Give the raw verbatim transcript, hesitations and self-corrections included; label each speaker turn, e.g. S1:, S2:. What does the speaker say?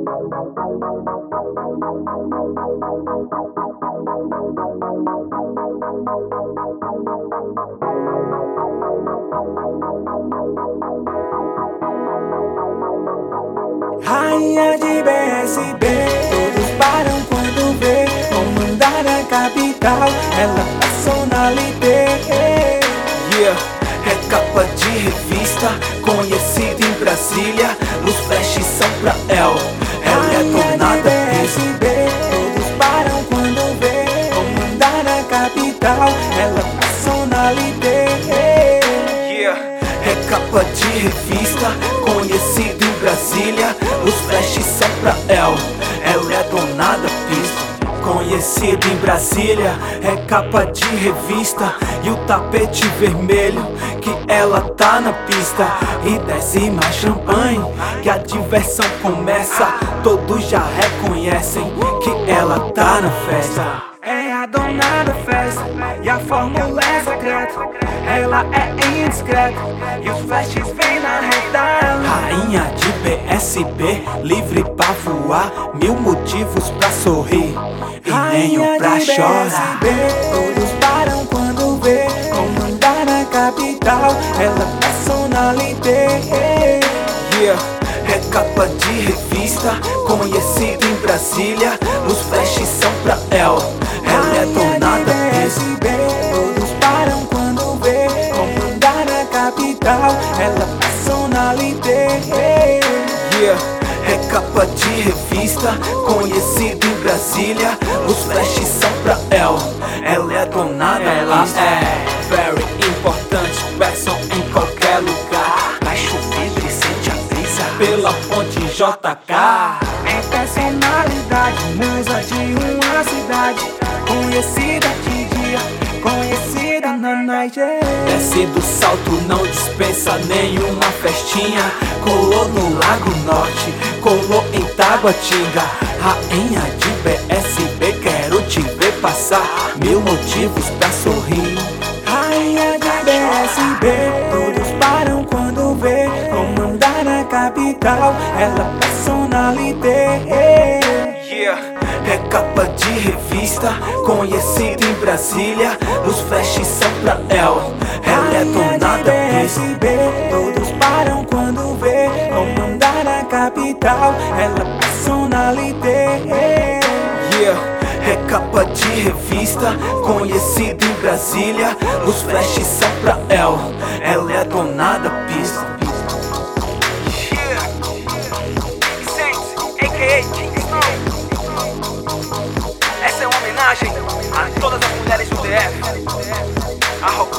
S1: Rainha de B S B, todos param quando vê comandar a capital, ela personalité.
S2: Yeah, é capa de revista, conhecida em Brasília. Os flashes são pra ela, ela é dona da pista.
S1: Todos param quando vê comandar a capital, ela personalité.
S2: Yeah, é capa de revista, conhecida em Brasília. Os flashes são pra ela, ela é dona da pista. Conhecida em Brasília, é capa de revista. E o tapete vermelho, que ela tá na pista. E desce mais champanhe, que a diversão começa. Todos já reconhecem que ela tá na festa.
S1: É a dona da festa, e a fórmula é secreta. Ela é indiscreta, e os flashes vêm na reta.
S2: Rainha de B S B, livre pra voar. Mil motivos pra sorrir e nenhum pra chorar.
S1: Todos param quando vê comandar a capital, ela é personalité.
S2: Yeah, é capa de revista, conhecida em Brasília. Os flashes são pra ela, ela é dona da pista.
S1: Todos param quando vê comandar a capital, ela é personalité.
S2: Yeah, é capa de revista, conhecida em Brasília. Os flashes são pra ela, ela é dona da pista. É very importante, person em qualquer lugar. Vai chover e sente a brisa pela ponte J K.
S1: É personalidade, musa de uma cidade, conhecida de dia, conhecida na noite.
S2: Desce do salto, não dispensa nenhuma festinha. Colou no Lago Norte, colou em Taguatinga. Rainha de B S B, quero te ver passar. Mil motivos pra sorrir.
S1: Rainha de B S B, todos param quando vê comandar a capital, ela é personalité.
S2: Yeah, é capa de revista, conhecida em Brasília. Os flashes são pra ela, ela é dona da pista.
S1: Todos param quando vê comandar a capital, ela é personalité.
S2: Yeah, é capa de revista, conhecida em Brasília. Os flashes são pra ela, ela é dona da pista.
S3: Yeah, Saints, a k a. King Snow. Essa é uma homenagem a todas as mulheres do D F. A